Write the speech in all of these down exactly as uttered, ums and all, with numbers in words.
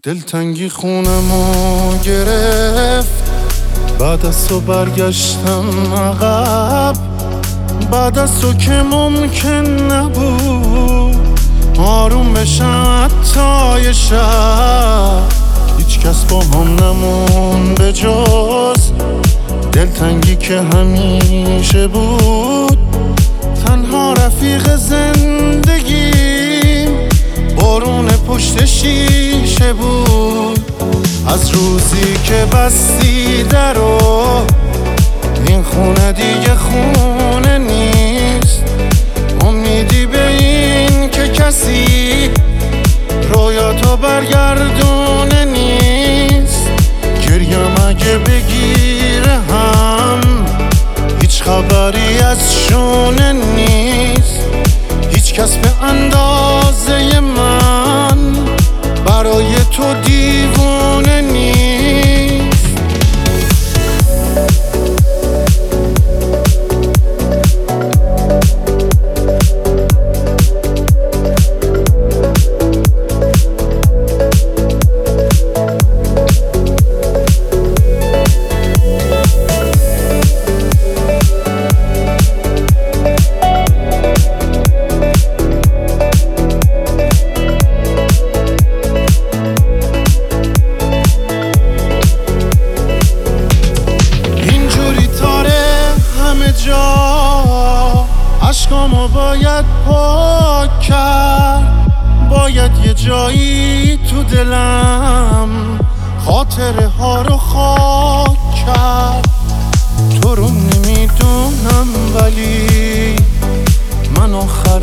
دلتنگی خونمو گرفت، بعد از تو برگشتم عقب. بعد از تو که ممکن نبود آروم بشم حتی یه شب. هیچ کس با هم نمون به جز دلتنگی که همیشه بود. تنها رفیق زندگیم بارون پشت شیشه بود. از روزی که بستی درو این خونه دیگه خونه نیست. امیدی به این که کسی رویاتو برگردونه نیست. گریم اگه بگیره هم هیچ خبری از شونه نیست. هیچ کس به اندازه من برای تو دیوونه نیست. عشقامو باید پاک کرد، باید یه جایی تو دلم خاطره ها رو خاک کرد. تو رو نمیدونم ولی من آخر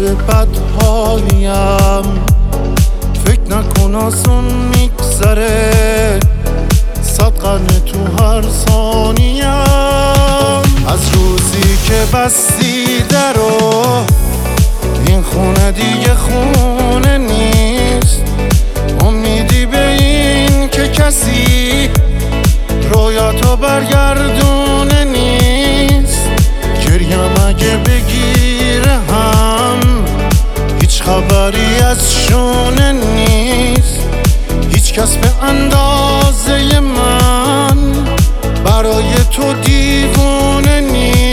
بدحالیم. فکر نکن آسون میگذره، صد قرنه تو هر ثانیم. از روزی که بستی درو این خونه دیگه خونه نیست. امیدی به این که کسی رویاتو برگردونه نیست. گریم اگه بگیره هم هیچ خبری از شونه نیست. هیچ کس به اندازه من برای تو دیوونه نیست.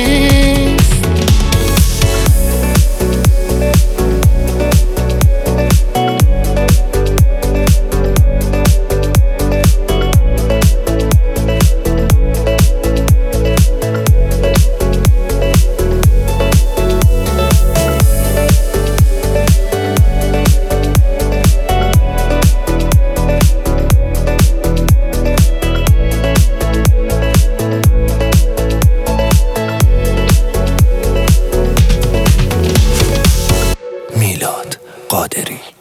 میلاد قادری.